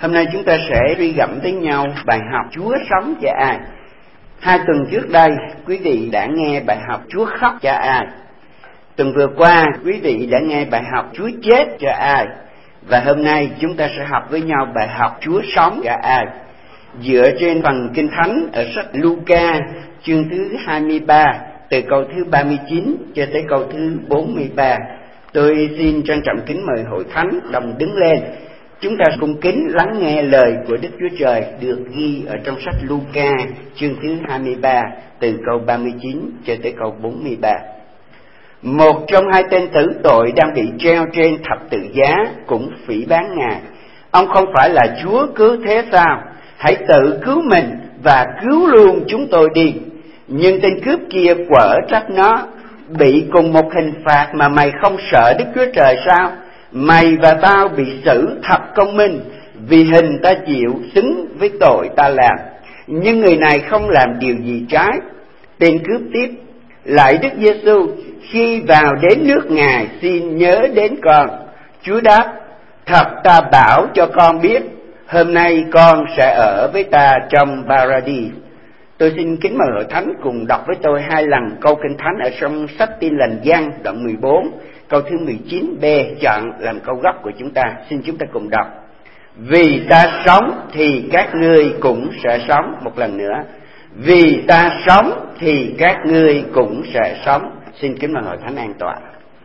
Hôm nay chúng ta sẽ suy gẫm với nhau bài học Chúa sống cho ai. 2 tuần trước đây, quý vị đã nghe bài học Chúa khóc cho ai. Tuần vừa qua, quý vị đã nghe bài học Chúa chết cho ai. Và hôm nay chúng ta sẽ học với nhau bài học Chúa sống cho ai, dựa trên phần Kinh Thánh ở sách Luca chương thứ 23, từ câu thứ 39 cho tới câu thứ 43. Tôi xin trân trọng kính mời hội thánh đồng đứng lên. Chúng ta cùng kính lắng nghe lời của Đức Chúa Trời được ghi ở trong sách Luca chương thứ 23, từ câu 39 cho tới câu 43. Một trong hai tên tử tội đang bị treo trên thập tự giá cũng phỉ báng Ngài. Ông không phải là Chúa cứu thế sao? Hãy tự cứu mình và cứu luôn chúng tôi đi. Nhưng tên cướp kia quở trách nó: bị cùng một hình phạt mà mày không sợ Đức Chúa Trời sao? Mày và tao bị xử thật công minh, vì hình ta chịu xứng với tội ta làm. Nhưng người này không làm điều gì trái. Tên cướp tiếp: lạy Đức Giêsu, khi vào đến nước Ngài xin nhớ đến con. Chúa đáp: thật ta bảo cho con biết, hôm nay con sẽ ở với ta trong Paradis. Tôi xin kính mời hội thánh cùng đọc với tôi 2 lần câu Kinh Thánh ở trong sách Tin Lành Giăng đoạn 14, câu thứ 19b chọn làm câu gốc của chúng ta. Xin chúng ta cùng đọc: vì ta sống thì các ngươi cũng sẽ sống. Một lần nữa: vì ta sống thì các ngươi cũng sẽ sống. Xin kính mời hội thánh an tọa.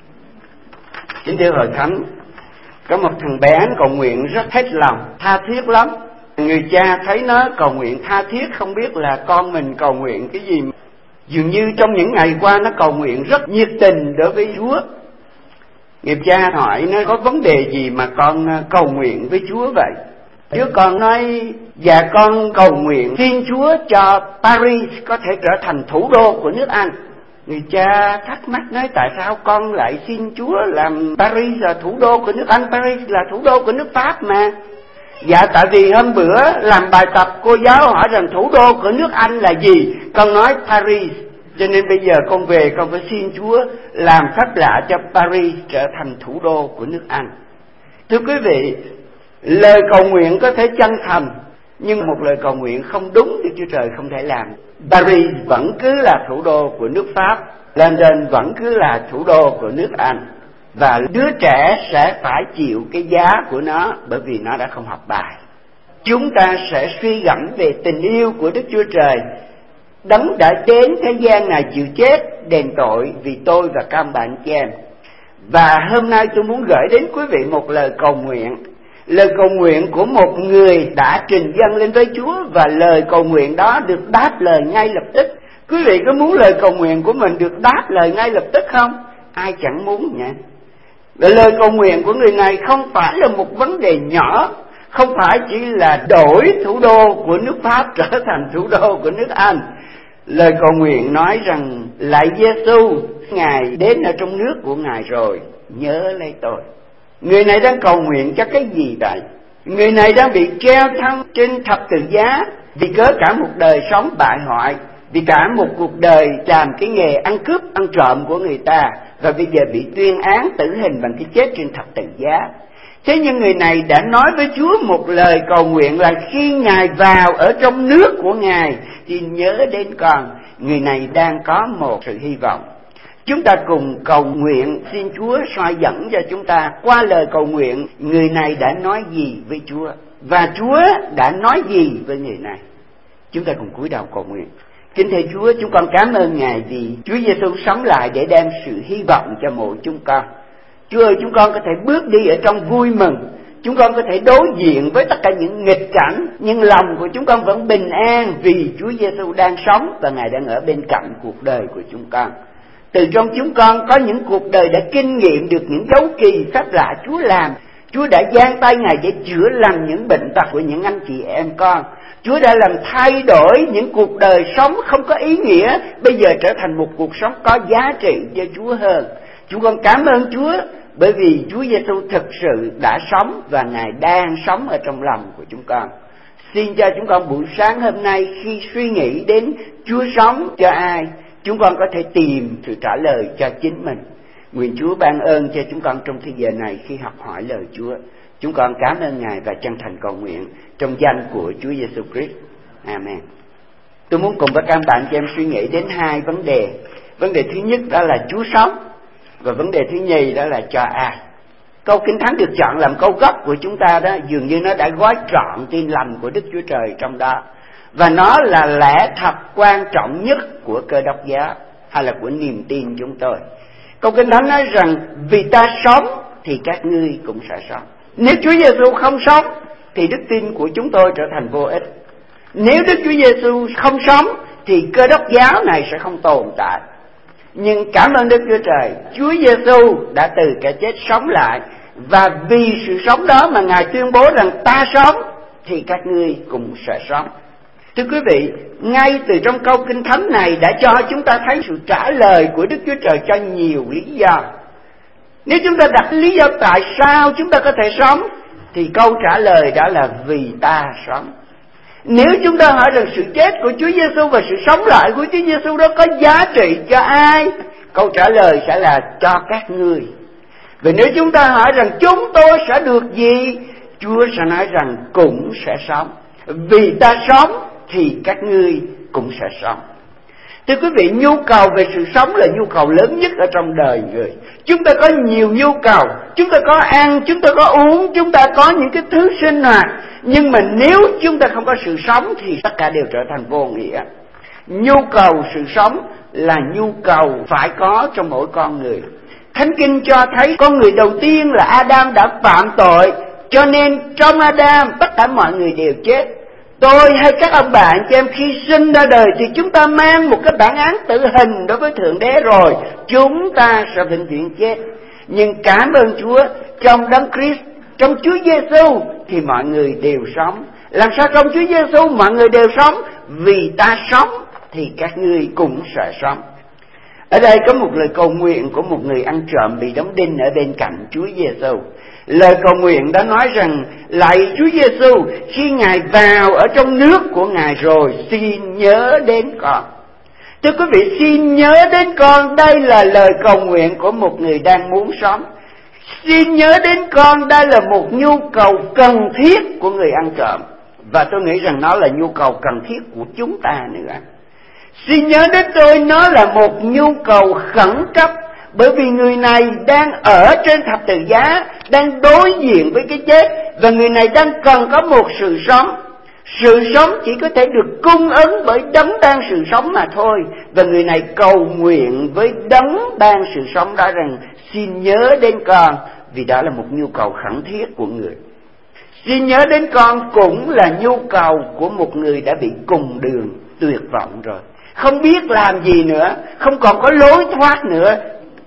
Kính thưa hội thánh, có một thằng bé cầu nguyện rất hết lòng, tha thiết lắm. Người cha thấy nó cầu nguyện tha thiết, không biết là con mình cầu nguyện cái gì. Dường như trong những ngày qua nó cầu nguyện rất nhiệt tình đối với Chúa. Người cha hỏi nó có vấn đề gì mà con cầu nguyện với Chúa vậy? Đứa con nói: dạ con cầu nguyện xin Chúa cho Paris có thể trở thành thủ đô của nước Anh. Người cha thắc mắc nói: tại sao con lại xin Chúa làm Paris là thủ đô của nước Anh? Paris là thủ đô của nước Pháp mà. Dạ tại vì hôm bữa làm bài tập cô giáo hỏi rằng thủ đô của nước Anh là gì, con nói Paris, cho nên bây giờ con về con phải xin Chúa làm phép lạ cho Paris trở thành thủ đô của nước Anh. Thưa quý vị, lời cầu nguyện có thể chân thành, nhưng một lời cầu nguyện không đúng thì Chúa Trời không thể làm. Paris vẫn cứ là thủ đô của nước Pháp, London vẫn cứ là thủ đô của nước Anh. Và đứa trẻ sẽ phải chịu cái giá của nó bởi vì nó đã không học bài. Chúng ta sẽ suy gẫm về tình yêu của Đức Chúa Trời, Đấng đã đến thế gian này chịu chết đền tội vì tôi và các bạn chị em. Và hôm nay tôi muốn gửi đến quý vị một lời cầu nguyện. Lời cầu nguyện của một người đã trình dâng lên với Chúa, và lời cầu nguyện đó được đáp lời ngay lập tức. Quý vị có muốn lời cầu nguyện của mình được đáp lời ngay lập tức không? Ai chẳng muốn nhỉ? Và lời cầu nguyện của người này không phải là một vấn đề nhỏ, không phải chỉ là đổi thủ đô của nước Pháp trở thành thủ đô của nước Anh. Lời cầu nguyện nói rằng: lạy Giêsu, Ngài đến ở trong nước của Ngài rồi, nhớ lấy tôi. Người này đang cầu nguyện cho cái gì vậy? Người này đang bị treo thân trên thập tự giá vì cớ cả một đời sống bại hoại, vì cả một cuộc đời làm cái nghề ăn cướp ăn trộm của người ta, và bây giờ bị tuyên án tử hình bằng cái chết trên thập tự giá. Thế nhưng người này đã nói với Chúa một lời cầu nguyện là khi Ngài vào ở trong nước của Ngài thì nhớ đến con. Người này đang có một sự hy vọng. Chúng ta cùng cầu nguyện xin Chúa soi dẫn cho chúng ta qua lời cầu nguyện người này đã nói gì với Chúa, và Chúa đã nói gì với người này. Chúng ta cùng cúi đầu cầu nguyện. Kính thưa Chúa, chúng con cảm ơn Ngài vì Chúa Giêsu sống lại để đem sự hy vọng cho mỗi chúng con. Chúa ơi, chúng con có thể bước đi ở trong vui mừng, chúng con có thể đối diện với tất cả những nghịch cảnh, nhưng lòng của chúng con vẫn bình an vì Chúa Giêsu đang sống và Ngài đang ở bên cạnh cuộc đời của chúng con. Từ trong chúng con có những cuộc đời đã kinh nghiệm được những dấu kỳ phép lạ Chúa làm. Chúa đã giang tay Ngài để chữa lành những bệnh tật của những anh chị em con. Chúa đã làm thay đổi những cuộc đời sống không có ý nghĩa, bây giờ trở thành một cuộc sống có giá trị cho Chúa hơn. Chúng con cảm ơn Chúa bởi vì Chúa Giêsu thực sự đã sống và Ngài đang sống ở trong lòng của chúng con. Xin cho chúng con buổi sáng hôm nay khi suy nghĩ đến Chúa sống cho ai, chúng con có thể tìm sự trả lời cho chính mình. Nguyện Chúa ban ơn cho chúng con trong thời giờ này khi học hỏi lời Chúa. Chúng con cảm ơn Ngài và chân thành cầu nguyện trong danh của Chúa Giêsu Christ. Amen. Tôi muốn cùng với các bạn cho em suy nghĩ đến hai vấn đề. Vấn đề thứ nhất đó là Chúa sống, và vấn đề thứ nhì đó là cho ai. Câu Kinh Thánh được chọn làm câu gốc của chúng ta đó, dường như nó đã gói trọn tin lành của Đức Chúa Trời trong đó. Và nó là lẽ thật quan trọng nhất của Cơ Đốc giáo, hay là của niềm tin chúng tôi. Câu Kinh Thánh nói rằng vì ta sống thì các ngươi cũng sẽ sống. Nếu Chúa Giêsu không sống thì đức tin của chúng tôi trở thành vô ích. Nếu Đức Chúa Giêsu không sống thì Cơ Đốc giáo này sẽ không tồn tại. Nhưng cảm ơn Đức Chúa Trời, Chúa Giêsu đã từ kẻ chết sống lại, và vì sự sống đó mà Ngài tuyên bố rằng ta sống thì các ngươi cũng sẽ sống. Thưa quý vị, ngay từ trong câu Kinh Thánh này đã cho chúng ta thấy sự trả lời của Đức Chúa Trời cho nhiều lý do. Nếu chúng ta đặt lý do tại sao chúng ta có thể sống, thì câu trả lời đó là vì ta sống. Nếu chúng ta hỏi rằng sự chết của Chúa Giêsu và sự sống lại của Chúa Giêsu đó có giá trị cho ai, câu trả lời sẽ là cho các ngươi. Vì nếu chúng ta hỏi rằng chúng tôi sẽ được gì, Chúa sẽ nói rằng cũng sẽ sống. Vì ta sống thì các ngươi cũng sẽ sống. Thưa quý vị, nhu cầu về sự sống là nhu cầu lớn nhất ở trong đời người. Chúng ta có nhiều nhu cầu, chúng ta có ăn, chúng ta có uống, chúng ta có những cái thứ sinh hoạt. Nhưng mà nếu chúng ta không có sự sống thì tất cả đều trở thành vô nghĩa. Nhu cầu sự sống là nhu cầu phải có trong mỗi con người. Thánh Kinh cho thấy con người đầu tiên là Adam đã phạm tội, cho nên trong Adam tất cả mọi người đều chết. Tôi hay các ông bạn cho em khi sinh ra đời thì chúng ta mang một cái bản án tử hình đối với Thượng Đế rồi, chúng ta sẽ vĩnh viễn chết. Nhưng cảm ơn Chúa, trong Đấng Christ, trong Chúa Giêsu thì mọi người đều sống. Làm sao trong Chúa Giêsu mọi người đều sống? Vì ta sống thì các ngươi cũng sẽ sống. Ở đây có một lời cầu nguyện của một người ăn trộm bị đóng đinh ở bên cạnh Chúa Giêsu. Lời cầu nguyện đã nói rằng: lạy Chúa Giêsu, khi Ngài vào ở trong nước của Ngài rồi, xin nhớ đến con. Thưa quý vị, xin nhớ đến con, đây là lời cầu nguyện của một người đang muốn sống. Xin nhớ đến con, đây là một nhu cầu cần thiết của người ăn trộm, và tôi nghĩ rằng nó là nhu cầu cần thiết của chúng ta nữa. Xin nhớ đến tôi, nó là một nhu cầu khẩn cấp, bởi vì người này đang ở trên thập tự giá, đang đối diện với cái chết, và người này đang cần có một sự sống. Sự sống chỉ có thể được cung ứng bởi đấng ban sự sống mà thôi. Và người này cầu nguyện với đấng ban sự sống đó rằng: xin nhớ đến con, vì đó là một nhu cầu khẩn thiết của người. Xin nhớ đến con cũng là nhu cầu của một người đã bị cùng đường, tuyệt vọng rồi, không biết làm gì nữa, không còn có lối thoát nữa.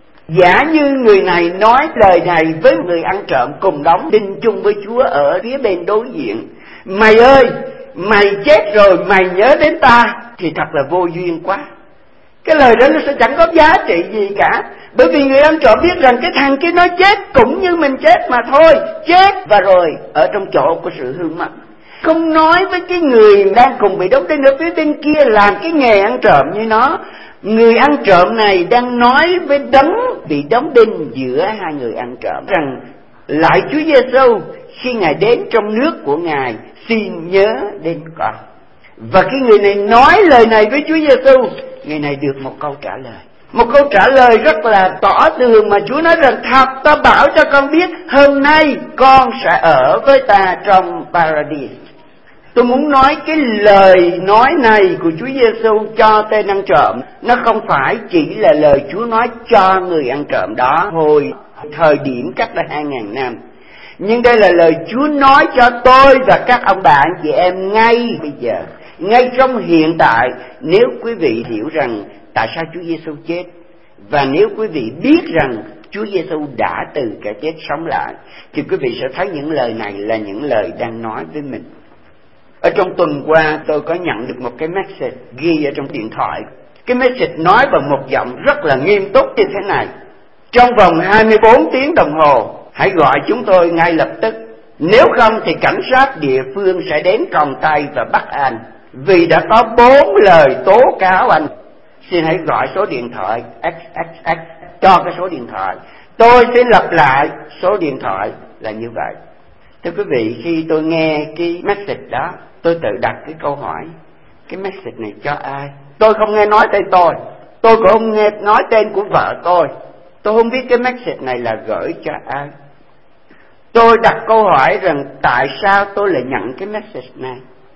Giả như người này nói lời này với người ăn trộm cùng đóng đinh chung với Chúa ở phía bên đối diện: mày ơi, mày chết rồi, mày nhớ đến ta, thì thật là vô duyên quá. Cái lời đó nó sẽ chẳng có giá trị gì cả. Bởi vì người ăn trộm biết rằng cái thằng kia nó chết cũng như mình chết mà thôi, chết và rồi ở trong chỗ của sự hư mất. Không nói với cái người đang cùng bị đóng đinh ở phía bên kia làm cái nghề ăn trộm như nó. Người ăn trộm này đang nói với đấng bị đóng đinh giữa hai người ăn trộm rằng: lạy Chúa Giêsu, khi Ngài đến trong nước của Ngài, xin nhớ đến con. Và cái người này nói lời này với Chúa Giêsu, người này được một câu trả lời. Một câu trả lời rất là tỏ tường mà Chúa nói rằng: thật ta bảo cho con biết, hôm nay con sẽ ở với ta trong Paradise. Tôi muốn nói cái lời nói này của Chúa Giêsu cho tên ăn trộm, nó không phải chỉ là lời Chúa nói cho người ăn trộm đó hồi thời điểm cách đây 2000 năm. Nhưng đây là lời Chúa nói cho tôi và các ông bạn chị em ngay bây giờ, ngay trong hiện tại. Nếu quý vị hiểu rằng tại sao Chúa Giêsu chết, và nếu quý vị biết rằng Chúa Giêsu đã từ kẻ chết sống lại, thì quý vị sẽ thấy những lời này là những lời đang nói với mình. Ở trong tuần qua tôi có nhận được một cái message ghi ở trong điện thoại. Cái message nói bằng một giọng rất là nghiêm túc như thế này: trong vòng 24 tiếng đồng hồ hãy gọi chúng tôi ngay lập tức, nếu không thì cảnh sát địa phương sẽ đến còng tay và bắt anh, vì đã có 4 lời tố cáo anh. Xin hãy gọi số điện thoại XXX cho cái số điện thoại. Tôi sẽ lặp lại số điện thoại là như vậy. Thưa quý vị, khi tôi nghe cái message đó, tôi tự đặt cái câu hỏi, cái message này cho ai? Tôi không nghe nói tên tôi cũng không nghe nói tên của vợ tôi không biết cái message này là gửi cho ai. Tôi đặt câu hỏi rằng tại sao tôi lại nhận cái message này?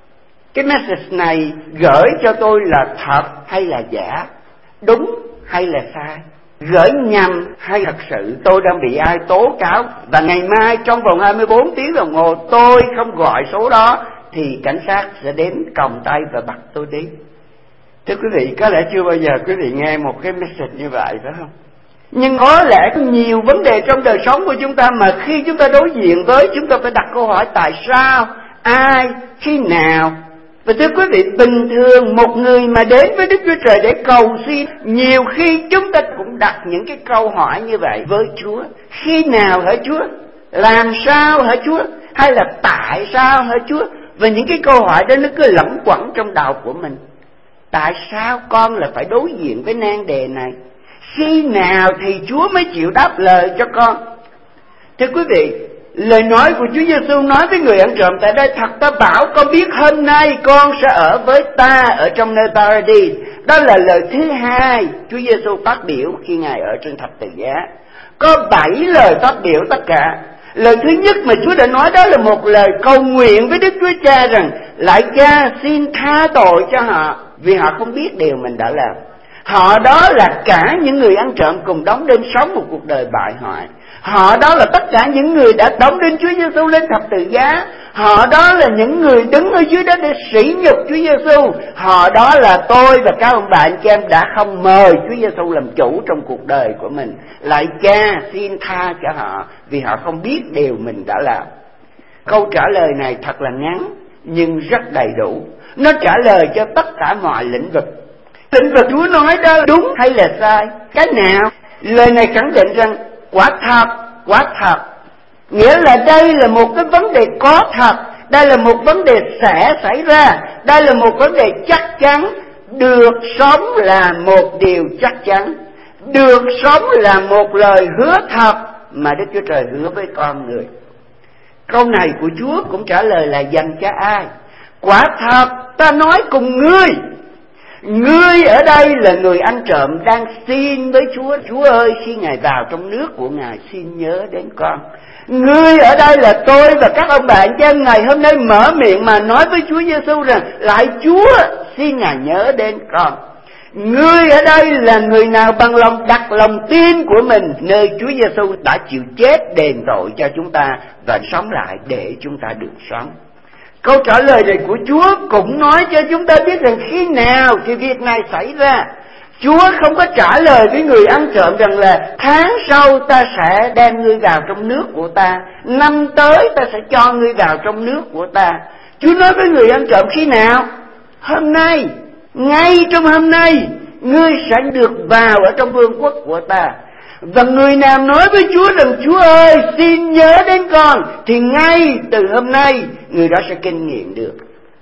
Cái message này gửi cho tôi là thật hay là giả? Đúng hay là sai? Gửi nhầm hay thật sự tôi đang bị ai tố cáo, và ngày mai trong vòng 24 tiếng đồng hồ tôi không gọi số đó thì cảnh sát sẽ đến còng tay và bắt tôi đi? Thưa quý vị, có lẽ chưa bao giờ quý vị nghe một cái message như vậy, phải không? Nhưng có lẽ có nhiều vấn đề trong đời sống của chúng ta mà khi chúng ta đối diện với, chúng ta phải đặt câu hỏi tại sao, ai, khi nào. Và thưa quý vị, bình thường một người mà đến với Đức Chúa Trời để cầu xin, nhiều khi chúng ta cũng đặt những cái câu hỏi như vậy với Chúa. Khi nào hả Chúa? Làm sao hả Chúa? Hay là tại sao hả Chúa? Và những cái câu hỏi đó nó cứ lẩn quẩn trong đầu của mình. Tại sao con lại phải đối diện với nan đề này? Khi nào thì Chúa mới chịu đáp lời cho con? Thưa quý vị, lời nói của Chúa Giêsu nói với người ăn trộm tại đây: thật ta bảo con biết hôm nay con sẽ ở với ta ở trong nơi Paradis. Đó là lời thứ hai Chúa Giêsu phát biểu khi Ngài ở trên thập tự giá. Có 7 lời phát biểu tất cả. Lời thứ nhất mà Chúa đã nói đó là một lời cầu nguyện với Đức Chúa Cha rằng: lạy Cha, xin tha tội cho họ, vì họ không biết điều mình đã làm. Họ đó là cả những người ăn trộm cùng đóng đinh sống một cuộc đời bại hoại. Họ đó là tất cả những người đã đóng đinh Chúa Giêsu lên thập tự giá. Họ đó là những người đứng ở dưới đó để sỉ nhục Chúa Giêsu. Họ đó là tôi và các ông bạn chị em đã không mời Chúa Giêsu làm chủ trong cuộc đời của mình. Lạy Cha, xin tha cho họ, vì họ không biết điều mình đã làm. Câu trả lời này thật là ngắn nhưng rất đầy đủ. Nó trả lời cho tất cả mọi lĩnh vực. Lĩnh vực Chúa nói đó đúng hay là sai? Cái nào? Lời này khẳng định rằng quả thật. Nghĩa là đây là một cái vấn đề có thật, đây là một vấn đề sẽ xảy ra, đây là một vấn đề chắc chắn. Được sống là một điều chắc chắn. Được sống là một lời hứa thật mà Đức Chúa Trời hứa với con người. Câu này của Chúa cũng trả lời là dành cho ai? Quả thật ta nói cùng ngươi. Ngươi ở đây là người ăn trộm đang xin với Chúa: Chúa ơi, khi Ngài vào trong nước của Ngài, xin nhớ đến con. Ngươi ở đây là tôi và các ông bạn cho ngày hôm nay mở miệng mà nói với Chúa Giêsu rằng: lạy Chúa, xin Ngài nhớ đến con. Ngươi ở đây là người nào bằng lòng đặt lòng tin của mình nơi Chúa Giêsu đã chịu chết đền tội cho chúng ta và sống lại để chúng ta được sống. Câu trả lời này của Chúa cũng nói cho chúng ta biết rằng khi nào thì việc này xảy ra. Chúa không có trả lời với người ăn trộm rằng là tháng sau ta sẽ đem ngươi vào trong nước của ta, năm tới ta sẽ cho ngươi vào trong nước của ta. Chúa nói với người ăn trộm khi nào? Hôm nay, ngay trong hôm nay, ngươi sẽ được vào ở trong vương quốc của ta. Và người nào nói với Chúa rằng: Chúa ơi, xin nhớ đến con, thì ngay từ hôm nay người đó sẽ kinh nghiệm được.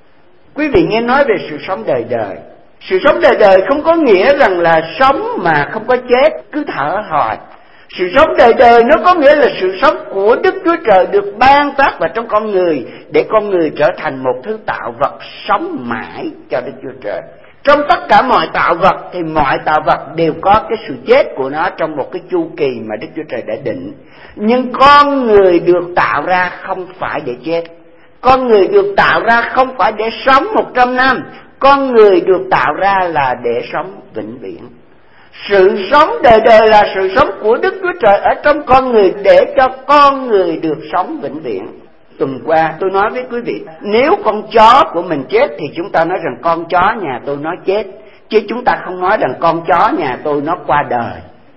Quý vị nghe nói về sự sống đời đời. Sự sống đời đời không có nghĩa rằng là sống mà không có chết, cứ thở hoài. Sự sống đời đời nó có nghĩa là sự sống của Đức Chúa Trời được ban phát vào trong con người, để con người trở thành một thứ tạo vật sống mãi cho Đức Chúa Trời. Trong tất cả mọi tạo vật thì mọi tạo vật đều có cái sự chết của nó trong một cái chu kỳ mà Đức Chúa Trời đã định. Nhưng con người được tạo ra không phải để chết. Con người được tạo ra không phải để sống 100 năm. Con người được tạo ra là để sống vĩnh viễn. Sự sống đời đời là sự sống của Đức Chúa Trời ở trong con người để cho con người được sống vĩnh viễn. Tuần qua tôi nói với quý vị, nếu con chó của mình chết thì chúng ta nói rằng con chó nhà tôi nó chết, chứ chúng ta không nói rằng con chó nhà tôi nó qua đời.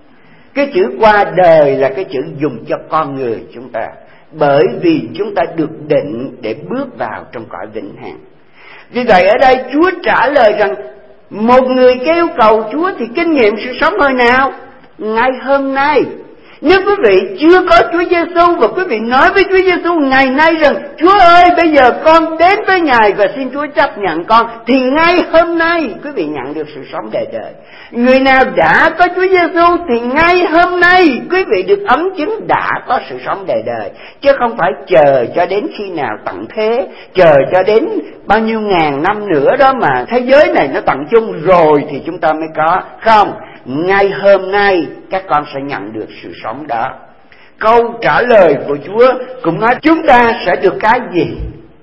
Cái chữ qua đời là cái chữ dùng cho con người chúng ta, bởi vì chúng ta được định để bước vào trong cõi vĩnh hằng. Vì vậy ở đây Chúa trả lời rằng một người kêu cầu Chúa thì kinh nghiệm sự sống hồi nào? Ngay hôm nay. Nếu quý vị chưa có Chúa Giêsu và quý vị nói với Chúa Giêsu ngày nay rằng Chúa ơi, bây giờ con đến với Ngài và xin Chúa chấp nhận con, thì ngay hôm nay quý vị nhận được sự sống đời đời. Người nào đã có Chúa Giêsu thì ngay hôm nay quý vị được ấn chứng đã có sự sống đời đời, chứ không phải chờ cho đến khi nào tận thế, chờ cho đến bao nhiêu ngàn năm nữa đó mà thế giới này nó tận chung rồi thì chúng ta mới có. Không, ngay hôm nay các con sẽ nhận được sự sống đó. Câu trả lời của Chúa cũng nói chúng ta sẽ được cái gì.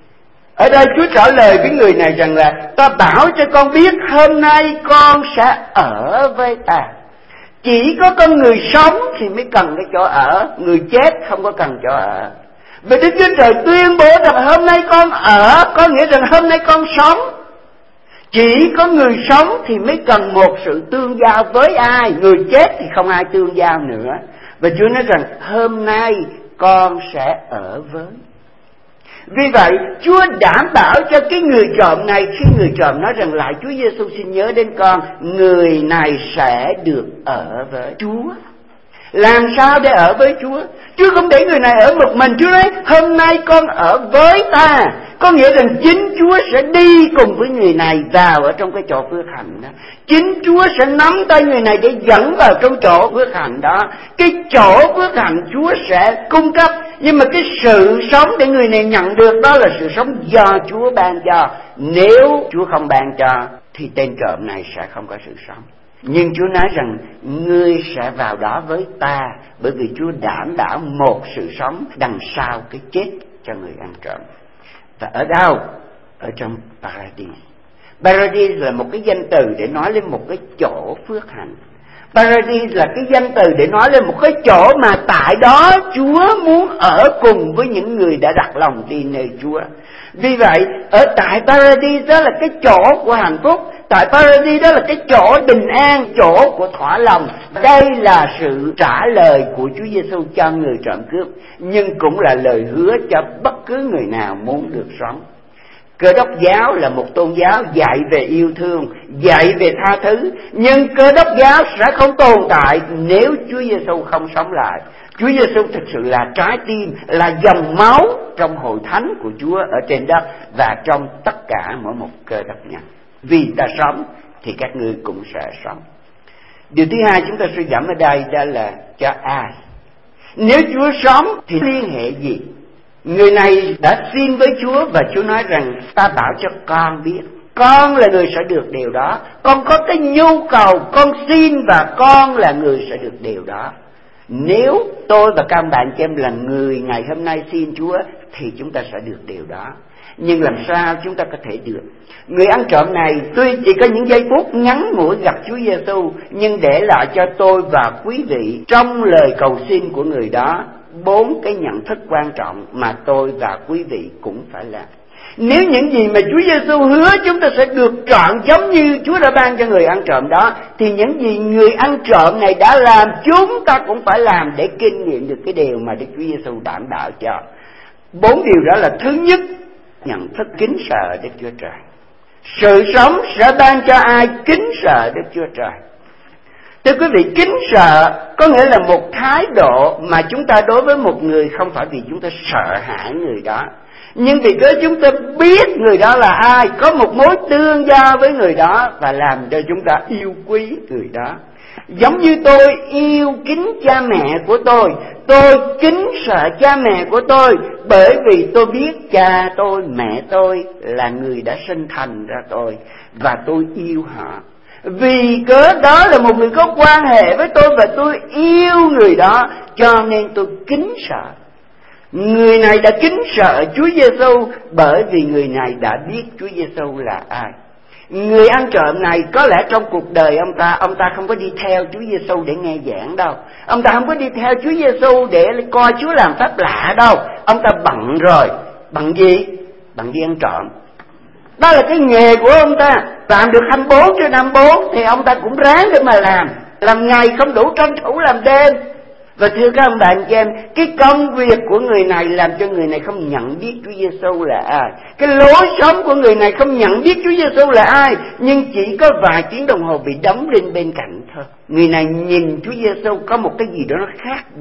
Ở đây Chúa trả lời với người này rằng là ta bảo cho con biết hôm nay con sẽ ở với ta. Chỉ có con người sống thì mới cần cái chỗ ở, người chết không có cần chỗ ở. Vì Đức Chúa Trời tuyên bố rằng hôm nay con ở, có nghĩa rằng hôm nay con sống. Chỉ có người sống thì mới cần một sự tương giao với ai, người chết thì không ai tương giao nữa. Và Chúa nói rằng hôm nay con sẽ ở với. Vì vậy Chúa đảm bảo cho cái người trộm này, khi người trộm nói rằng lại Chúa Giêsu xin nhớ đến con, người này sẽ được ở với Chúa. Làm sao để ở với Chúa? Chúa không để người này ở một mình. Chúa nói hôm nay con ở với ta. Có nghĩa rằng chính Chúa sẽ đi cùng với người này vào ở trong cái chỗ phước hạnh đó. Chính Chúa sẽ nắm tay người này để dẫn vào trong chỗ phước hạnh đó. Cái chỗ phước hạnh Chúa sẽ cung cấp. Nhưng mà cái sự sống để người này nhận được đó là sự sống do Chúa ban cho. Nếu Chúa không ban cho thì tên trộm này sẽ không có sự sống. Nhưng Chúa nói rằng ngươi sẽ vào đó với ta, bởi vì Chúa đảm bảo một sự sống đằng sau cái chết cho người ăn trộm. Và ở đâu? Ở trong Paradis. Paradis là một cái danh từ để nói lên một cái chỗ phước hạnh. Paradis là cái danh từ để nói lên một cái chỗ mà tại đó Chúa muốn ở cùng với những người đã đặt lòng tin nơi Chúa. Vì vậy, ở tại Paradis đó là cái chỗ của hạnh phúc. Tại Paradis đó là cái chỗ bình an, chỗ của thỏa lòng. Đây là sự trả lời của Chúa Giêsu cho người trộm cướp, nhưng cũng là lời hứa cho bất cứ người nào muốn được sống. Cơ đốc giáo là một tôn giáo dạy về yêu thương, dạy về tha thứ, nhưng Cơ đốc giáo sẽ không tồn tại nếu Chúa Giêsu không sống lại. Chúa Giêsu thực sự là trái tim, là dòng máu trong hội thánh của Chúa ở trên đất và trong tất cả mỗi một cơ đốc nhân. Vì ta sống thì các ngươi cũng sẽ sống. Điều thứ hai chúng ta suy gẫm ở đây đó là cho ai. Nếu Chúa sống thì liên hệ gì? Người này đã xin với Chúa và Chúa nói rằng ta bảo cho con biết, con là người sẽ được điều đó. Con có cái nhu cầu, con xin và con là người sẽ được điều đó. Nếu tôi và các bạn chị em là người ngày hôm nay xin Chúa thì chúng ta sẽ được điều đó. Nhưng làm sao chúng ta có thể được? Người ăn trộm này tuy chỉ có những giây phút ngắn ngủi gặp Chúa Giêsu, nhưng để lại cho tôi và quý vị trong lời cầu xin của người đó 4 cái nhận thức quan trọng mà tôi và quý vị cũng phải làm. Nếu những gì mà Chúa Giêsu hứa chúng ta sẽ được trọn giống như Chúa đã ban cho người ăn trộm đó, thì những gì người ăn trộm này đã làm chúng ta cũng phải làm để kinh nghiệm được cái điều mà Đức Chúa Giêsu đảm bảo cho. 4 điều đó là: thứ nhất, nhận thức kính sợ Đức Chúa Trời. Sự sống sẽ ban cho ai kính sợ Đức Chúa Trời. Thưa quý vị, kính sợ có nghĩa là một thái độ mà chúng ta đối với một người không phải vì chúng ta sợ hãi người đó, nhưng vì cớ chúng ta biết người đó là ai, có một mối tương giao với người đó và làm cho chúng ta yêu quý người đó. Giống như tôi yêu kính cha mẹ của tôi kính sợ cha mẹ của tôi, bởi vì tôi biết cha tôi, mẹ tôi là người đã sinh thành ra tôi, và tôi yêu họ. Vì cớ đó là một người có quan hệ với tôi và tôi yêu người đó, cho nên tôi kính sợ. Người này đã kính sợ Chúa Giêsu bởi vì người này đã biết Chúa Giêsu là ai. Người ăn trộm này có lẽ trong cuộc đời ông ta không có đi theo Chúa Giêsu để nghe giảng đâu. Ông ta không có đi theo Chúa Giêsu để coi Chúa làm phép lạ đâu. Ông ta bận rồi. Bận gì? Bận đi ăn trộm. Đó là cái nghề của ông ta. Làm được 24/24 thì ông ta cũng ráng để mà làm. Làm ngày không đủ tranh thủ làm đêm. Và thưa các ông bạn chị em, cái công việc của người này làm cho người này không nhận biết Chúa Giêsu là ai. Cái lối sống của người này không nhận biết Chúa Giêsu là ai, nhưng chỉ có vài tiếng đồng hồ bị đóng đinh bên cạnh thôi. Người này nhìn Chúa Giêsu có một cái gì đó nó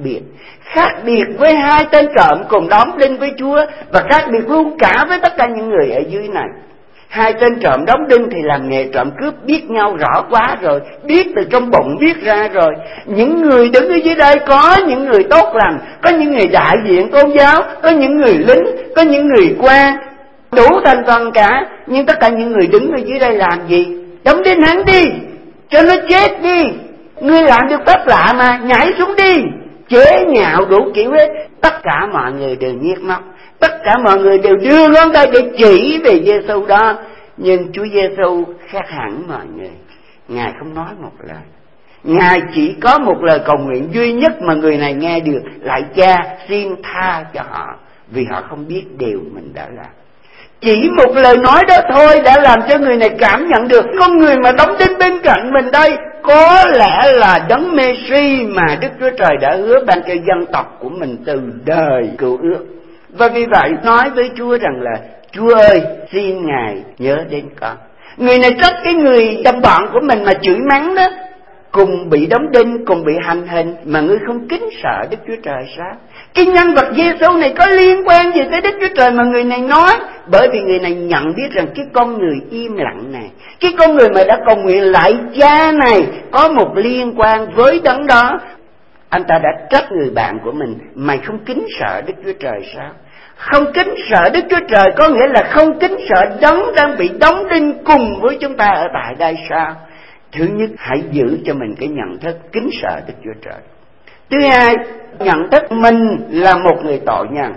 khác biệt với hai tên trộm cùng đóng đinh với Chúa, và khác biệt luôn cả với tất cả những người ở dưới này. Hai tên trộm đóng đinh thì làm nghề trộm cướp biết nhau rõ quá rồi, biết từ trong bụng biết ra rồi. Những người đứng ở dưới đây có những người tốt lành, có những người đại diện tôn giáo, có những người lính, có những người quan, đủ thành phần cả. Nhưng tất cả những người đứng ở dưới đây làm gì? Đóng đinh hắn đi, cho nó chết đi. Ngươi làm được phép lạ mà, nhảy xuống đi. Chế nhạo đủ kiểu hết. Tất cả mọi người đều nhiếc mắt, tất cả mọi người đều đưa ngón tay để chỉ về Giêsu đó. Nhưng Chúa Giêsu khác hẳn mọi người. Ngài không nói một lời. Ngài chỉ có một lời cầu nguyện duy nhất mà người này nghe được: lạy Cha, xin tha cho họ, vì họ không biết điều mình đã làm. Chỉ một lời nói đó thôi đã làm cho người này cảm nhận được con người mà đóng đinh bên cạnh mình đây có lẽ là đấng Mê-si mà Đức Chúa Trời đã hứa ban cho dân tộc của mình từ đời cựu ước. Và vì vậy nói với Chúa rằng là: Chúa ơi, xin Ngài nhớ đến con. Người này trách cái người đồng bọn của mình mà chửi mắng đó, cùng bị đóng đinh, cùng bị hành hình, mà ngươi không kính sợ Đức Chúa Trời sao? Cái nhân vật Giêsu này có liên quan gì tới Đức Chúa Trời mà người này nói? Bởi vì người này nhận biết rằng cái con người im lặng này, cái con người mà đã cầu nguyện lạy Cha này có một liên quan với đấng đó. Anh ta đã trách người bạn của mình: mày không kính sợ Đức Chúa Trời sao? Không kính sợ Đức Chúa Trời có nghĩa là không kính sợ đấng đang bị đóng đinh cùng với chúng ta ở tại đây sao? Thứ nhất, hãy giữ cho mình cái nhận thức kính sợ Đức Chúa Trời. Thứ hai, nhận thức mình là một người tội nhân.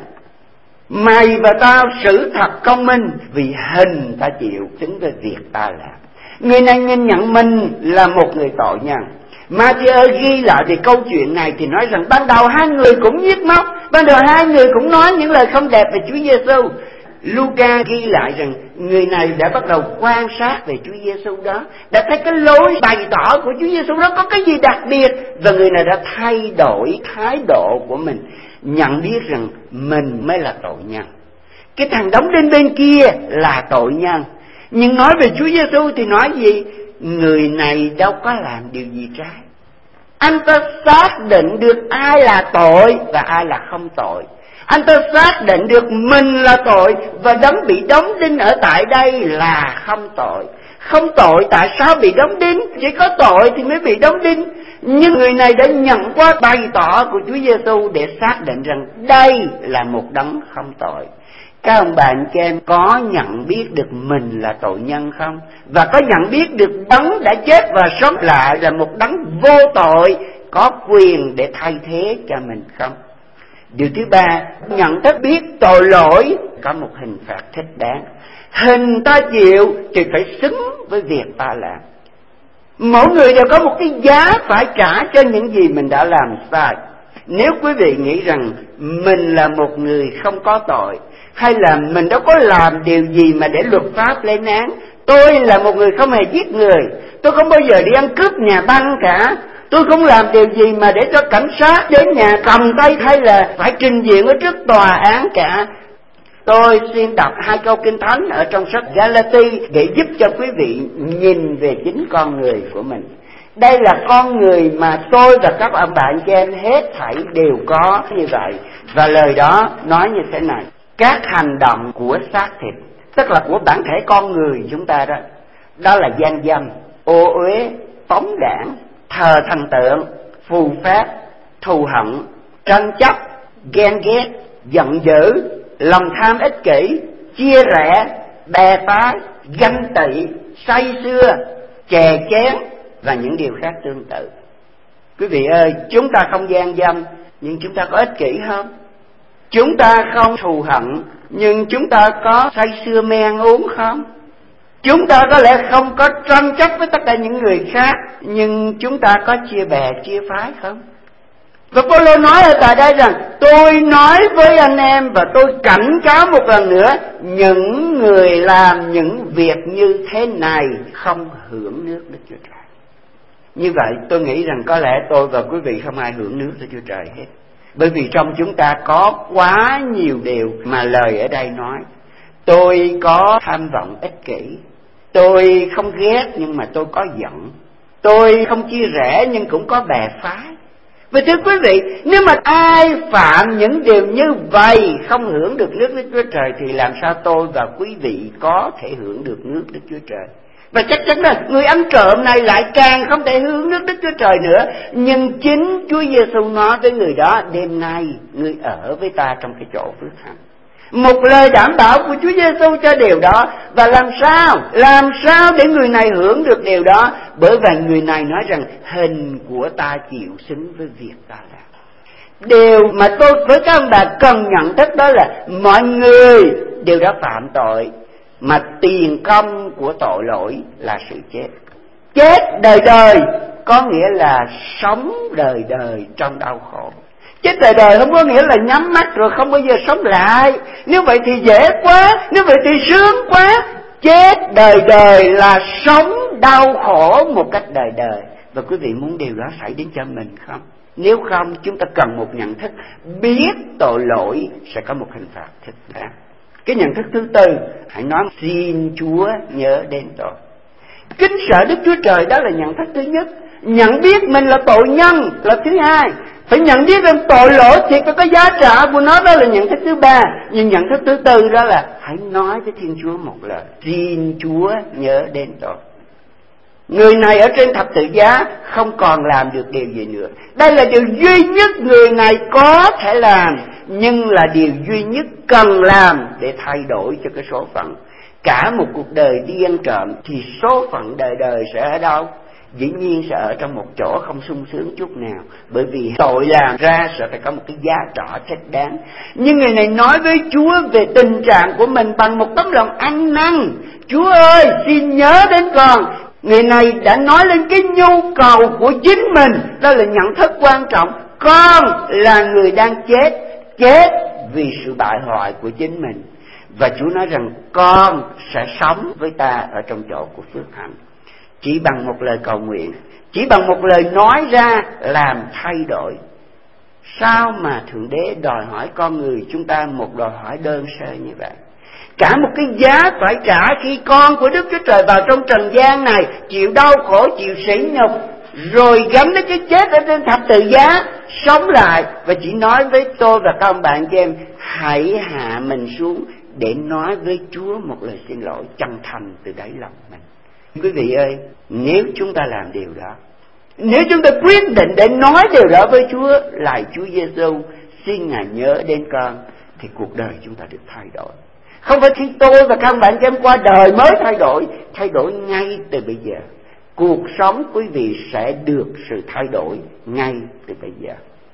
Mày và tao xử thật công minh vì hình ta chịu tính về việc ta làm. Người này nhìn nhận mình là một người tội nhân. Matthew ghi lại về câu chuyện này thì nói rằng ban đầu hai người cũng nhiếc móc, ban đầu hai người cũng nói những lời không đẹp về Chúa Giêsu. Luca ghi lại rằng người này đã bắt đầu quan sát về Chúa Giêsu đó, đã thấy cái lối bày tỏ của Chúa Giêsu đó có cái gì đặc biệt, và người này đã thay đổi thái độ của mình, nhận biết rằng mình mới là tội nhân. Cái thằng đóng đinh bên kia là tội nhân, nhưng nói về Chúa Giêsu thì nói gì? Người này đâu có làm điều gì trái. Anh ta xác định được ai là tội và ai là không tội. Anh ta xác định được mình là tội và đấng bị đóng đinh ở tại đây là không tội. Không tội tại sao bị đóng đinh? Chỉ có tội thì mới bị đóng đinh. Nhưng người này đã nhận qua bày tỏ của Chúa Giêsu để xác định rằng đây là một đấng không tội. Các ông bạn chị em có nhận biết được mình là tội nhân không? Và có nhận biết được đấng đã chết và sống lại là một đấng vô tội, có quyền để thay thế cho mình không? Điều thứ ba, nhận thức biết tội lỗi có một hình phạt thích đáng. Hình ta chịu thì phải xứng với việc ta làm. Mỗi người đều có một cái giá phải trả cho những gì mình đã làm sai. Nếu quý vị nghĩ rằng mình là một người không có tội, hay là mình đâu có làm điều gì mà để luật pháp lên án, tôi là một người không hề giết người, tôi không bao giờ đi ăn cướp nhà băng cả, tôi không làm điều gì mà để cho cảnh sát đến nhà cầm tay hay là phải trình diện ở trước tòa án cả. Tôi xin đọc 2 câu Kinh Thánh ở trong sách Galati để giúp cho quý vị nhìn về chính con người của mình. Đây là con người mà tôi và các ông bạn chị em hết thảy đều có như vậy. Và lời đó nói như thế này: các hành động của xác thịt, tức là của bản thể con người chúng ta đó, đó là gian dâm, ô uế, phóng đảng, thờ thần tượng, phù phép, thù hận, tranh chấp, ghen ghét, giận dữ, lòng tham ích kỷ, chia rẽ, bè phái, ganh tị, say sưa, chè chén và những điều khác tương tự. Quý vị ơi, chúng ta không gian dâm, nhưng chúng ta có ích kỷ không? Chúng ta không thù hận, nhưng chúng ta có say sưa mê ăn uống không? Chúng ta có lẽ không có tranh chấp với tất cả những người khác, nhưng chúng ta có chia bè chia phái không? Và Phaolô nói ở tại đây rằng tôi nói với anh em và tôi cảnh cáo một lần nữa, những người làm những việc như thế này không hưởng nước Đức Chúa Trời. Như vậy tôi nghĩ rằng có lẽ tôi và quý vị không ai hưởng nước Đức Chúa Trời hết. Bởi vì trong chúng ta có quá nhiều điều mà lời ở đây nói. Tôi có tham vọng ích kỷ, tôi không ghét nhưng mà tôi có giận, tôi không chia rẽ nhưng cũng có bè phái. Vậy thưa quý vị, nếu mà ai phạm những điều như vậy không hưởng được nước Đức Chúa Trời, thì làm sao tôi và quý vị có thể hưởng được nước Đức Chúa Trời? Và chắc chắn là người ăn trộm này lại càng không thể hưởng nước Đức Chúa Trời nữa. Nhưng chính Chúa Giêsu nói với người đó: đêm nay ngươi ở với ta trong cái chỗ phước hạnh. Một lời đảm bảo của Chúa Giêsu cho điều đó. Và làm sao để người này hưởng được điều đó? Bởi vậy người này nói rằng hình của ta chịu xứng với việc ta làm. Điều mà tôi với các ông bà cần nhận thức đó là mọi người đều đã phạm tội, mà tiền công của tội lỗi là sự chết. Chết đời đời có nghĩa là sống đời đời trong đau khổ. Chết đời đời không có nghĩa là nhắm mắt rồi không bao giờ sống lại. Nếu vậy thì dễ quá, nếu vậy thì sướng quá. Chết đời đời là sống đau khổ một cách đời đời. Và quý vị muốn điều đó xảy đến cho mình không? Nếu không, chúng ta cần một nhận thức biết tội lỗi sẽ có một hình phạt thích đáng. Cái nhận thức thứ tư, hãy nói xin Chúa nhớ đến tôi. Kính sợ Đức Chúa Trời, đó là nhận thức thứ nhất. Nhận biết mình là tội nhân là thứ hai. Phải nhận biết rằng tội lỗi thì có giá trả của nó, đó là nhận thức thứ ba. Nhưng nhận thức thứ tư đó là hãy nói với Thiên Chúa một lời: xin Chúa nhớ đến tôi. Người này ở trên thập tự giá không còn làm được điều gì nữa. Đây là điều duy nhất người này có thể làm, nhưng là điều duy nhất cần làm để thay đổi cho cái số phận. Cả một cuộc đời đi ăn trộm thì số phận đời đời sẽ ở đâu? Dĩ nhiên sẽ ở trong một chỗ không sung sướng chút nào, bởi vì tội làm ra sẽ phải có một cái giá trả thích đáng. Nhưng người này nói với Chúa về tình trạng của mình bằng một tấm lòng ăn năn: Chúa ơi, xin nhớ đến con. Người này đã nói lên cái nhu cầu của chính mình, đó là nhận thức quan trọng. Con là người đang chết vì sự bại hoại của chính mình. Và Chúa nói rằng con sẽ sống với ta ở trong chỗ của phước hạnh. Chỉ bằng một lời cầu nguyện, chỉ bằng một lời nói ra làm thay đổi. Sao mà Thượng Đế đòi hỏi con người chúng ta một đòi hỏi đơn sơ như vậy? Cả một cái giá phải trả khi con của Đức Chúa Trời vào trong trần gian này, chịu đau khổ, chịu sỉ nhục, rồi gánh đến cái chết ở trên thập tự giá, sống lại. Và chỉ nói với tôi và các ông bạn chị em: hãy hạ mình xuống để nói với Chúa một lời xin lỗi chân thành từ đáy lòng mình. Quý vị ơi, nếu chúng ta làm điều đó, nếu chúng ta quyết định để nói điều đó với Chúa, lạy Chúa Giêsu, xin Ngài nhớ đến con, thì cuộc đời chúng ta được thay đổi. Không phải khi tôi và các bạn em qua đời mới thay đổi ngay từ bây giờ. Cuộc sống quý vị sẽ được sự thay đổi ngay từ bây giờ.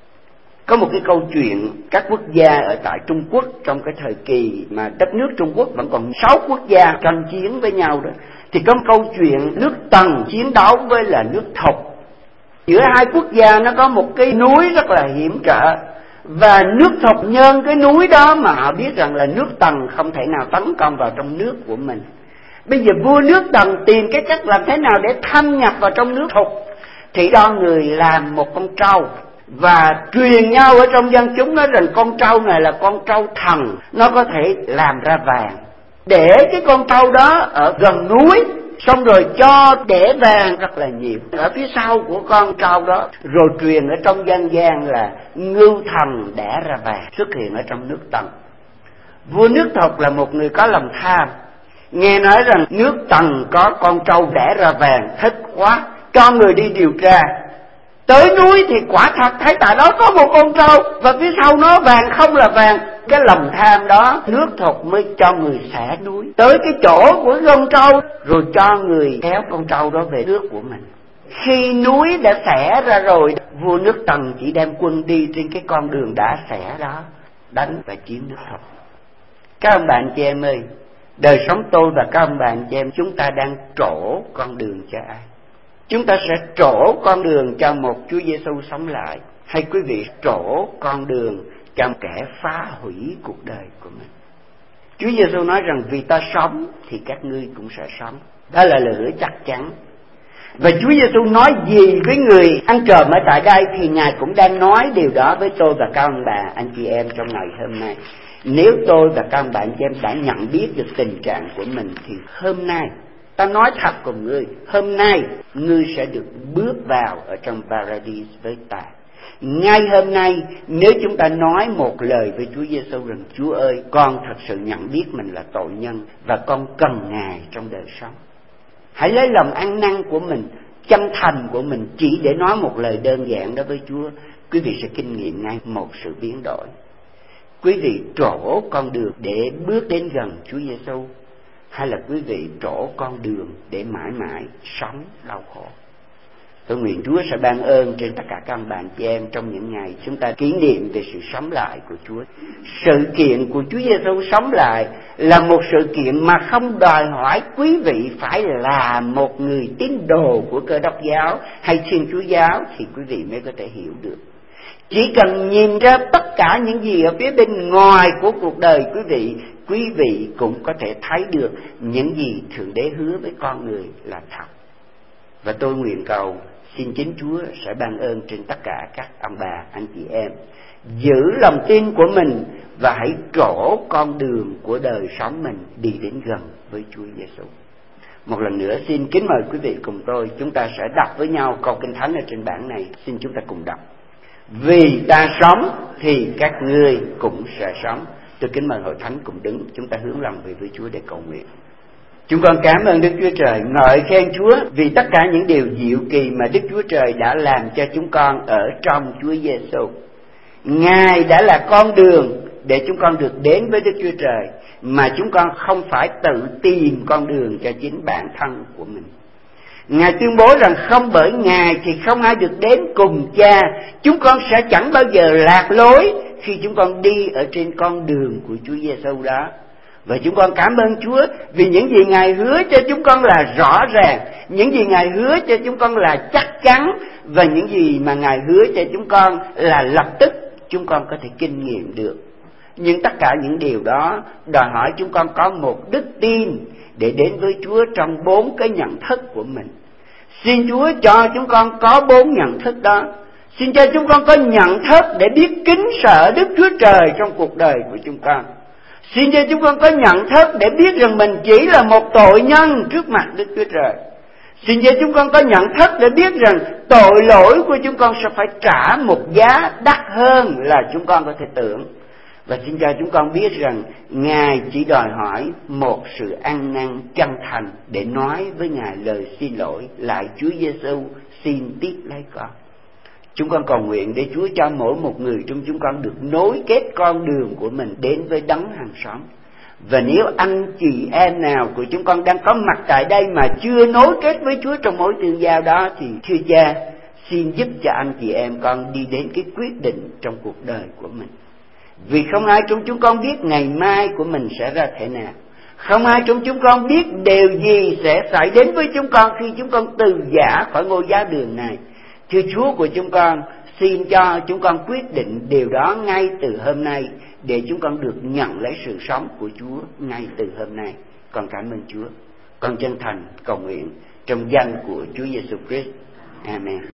Có một cái câu chuyện các quốc gia ở tại Trung Quốc trong cái thời kỳ mà đất nước Trung Quốc vẫn còn 6 quốc gia tranh chiến với nhau đó, thì có một câu chuyện nước Tần chiến đấu với là nước Thục. Giữa hai quốc gia nó có một cái núi rất là hiểm trở, và nước Thục nhân cái núi đó mà họ biết rằng là nước Tần không thể nào tấn công vào trong nước của mình. Bây giờ vua nước Tần tìm cái cách làm thế nào để thâm nhập vào trong nước Thục, thì cho người làm một con trâu và truyền nhau ở trong dân chúng nói rằng con trâu này là con trâu thần, nó có thể làm ra vàng. Để cái con trâu đó ở gần núi, xong rồi cho để vàng rất là nhiều ở phía sau của con trâu đó, rồi truyền ở trong dân gian là ngưu thần đẻ ra vàng, xuất hiện ở trong nước Tần. Vua nước Thục là một người có lòng tham, nghe nói rằng nước Tần có con trâu đẻ ra vàng, thích quá, cho người đi điều tra. Tới núi thì quả thật thấy tại đó có một con trâu, và phía sau nó vàng không là vàng. Cái lòng tham đó, nước Thục mới cho người xẻ núi tới cái chỗ của con trâu, rồi cho người kéo con trâu đó về nước của mình. Khi núi đã xẻ ra rồi, vua nước Tần chỉ đem quân đi trên cái con đường đã xẻ đó, đánh và chiếm nước Thục. Các ông bạn chị em ơi, đời sống tôi và các ông bạn chị em, chúng ta đang trổ con đường cho ai? Chúng ta sẽ trổ con đường cho một Chúa Giêsu sống lại, hay quý vị trổ con đường cho kẻ phá hủy cuộc đời của mình? Chúa Giêsu nói rằng vì ta sống thì các ngươi cũng sẽ sống. Đó là lời hứa chắc chắn. Và Chúa Giêsu nói gì với người ăn trộm ở tại đây thì Ngài cũng đang nói điều đó với tôi và các ông bà, anh chị em trong ngày hôm nay. Nếu tôi và các ông bà anh chị em đã nhận biết được tình trạng của mình thì hôm nay, ta nói thật cùng ngươi, hôm nay ngươi sẽ được bước vào ở trong Paradis với ta. Ngay hôm nay, nếu chúng ta nói một lời với Chúa Giêsu rằng: Chúa ơi, con thật sự nhận biết mình là tội nhân và con cần Ngài trong đời sống. Hãy lấy lòng ăn năn của mình, chân thành của mình chỉ để nói một lời đơn giản đó với Chúa. Quý vị sẽ kinh nghiệm ngay một sự biến đổi. Quý vị trổ con đường để bước đến gần Chúa Giêsu, hay là quý vị trổ con đường để mãi mãi sống đau khổ? Tôi nguyện Chúa sẽ ban ơn trên tất cả các ông bà anh chị em trong những ngày chúng ta kỷ niệm về sự sống lại của Chúa. Sự kiện của Chúa Giêsu sống lại là một sự kiện mà không đòi hỏi quý vị phải là một người tín đồ của Cơ Đốc giáo hay Thiên Chúa giáo thì quý vị mới có thể hiểu được. Chỉ cần nhìn ra tất cả những gì ở phía bên ngoài của cuộc đời quý vị cũng có thể thấy được những gì Thượng Đế hứa với con người là thật. Và tôi nguyện cầu xin chính Chúa sẽ ban ơn trên tất cả các ông bà, anh chị em. Giữ lòng tin của mình và hãy trổ con đường của đời sống mình đi đến gần với Chúa Giêsu. Một lần nữa xin kính mời quý vị cùng tôi, chúng ta sẽ đọc với nhau câu Kinh Thánh ở trên bảng này. Xin chúng ta cùng đọc. Vì ta sống thì các ngươi cũng sẽ sống. Tôi kính mời hội thánh cùng đứng, chúng ta hướng lòng về với Chúa để cầu nguyện. Chúng con cảm ơn Đức Chúa Trời, ngợi khen Chúa vì tất cả những điều diệu kỳ mà Đức Chúa Trời đã làm cho chúng con ở trong Chúa Giêsu. Ngài đã là con đường để chúng con được đến với Đức Chúa Trời, mà chúng con không phải tự tìm con đường cho chính bản thân của mình. Ngài tuyên bố rằng không bởi Ngài thì không ai được đến cùng Cha. Chúng con sẽ chẳng bao giờ lạc lối khi chúng con đi ở trên con đường của Chúa Giêsu đó. Và chúng con cảm ơn Chúa vì những gì Ngài hứa cho chúng con là rõ ràng, những gì Ngài hứa cho chúng con là chắc chắn, và những gì mà Ngài hứa cho chúng con là lập tức chúng con có thể kinh nghiệm được. Nhưng tất cả những điều đó đòi hỏi chúng con có một đức tin để đến với Chúa trong 4 cái nhận thức của mình. Xin Chúa cho chúng con có 4 nhận thức đó. Xin cho chúng con có nhận thức để biết kính sợ Đức Chúa Trời trong cuộc đời của chúng con. Xin cho chúng con có nhận thức để biết rằng mình chỉ là một tội nhân trước mặt Đức Chúa Trời. Xin cho chúng con có nhận thức để biết rằng tội lỗi của chúng con sẽ phải trả một giá đắt hơn là chúng con có thể tưởng. Và xin cho chúng con biết rằng Ngài chỉ đòi hỏi một sự ăn năn chân thành để nói với Ngài lời xin lỗi. Lại Chúa Giêsu, xin tiếp lấy con. Chúng con cầu nguyện để Chúa cho mỗi một người trong chúng con được nối kết con đường của mình đến với đấng hàng sống. Và nếu anh chị em nào của chúng con đang có mặt tại đây mà chưa nối kết với Chúa trong mối tương giao đó, thì thưa Cha, xin giúp cho anh chị em con đi đến cái quyết định trong cuộc đời của mình. Vì không ai trong chúng con biết ngày mai của mình sẽ ra thế nào. Không ai trong chúng con biết điều gì sẽ xảy đến với chúng con khi chúng con từ giã khỏi ngôi giá đường này. Thưa Chúa của chúng con, xin cho chúng con quyết định điều đó ngay từ hôm nay, để chúng con được nhận lấy sự sống của Chúa ngay từ hôm nay. Con cảm ơn Chúa. Con chân thành cầu nguyện trong danh của Chúa Giêsu Christ. Amen.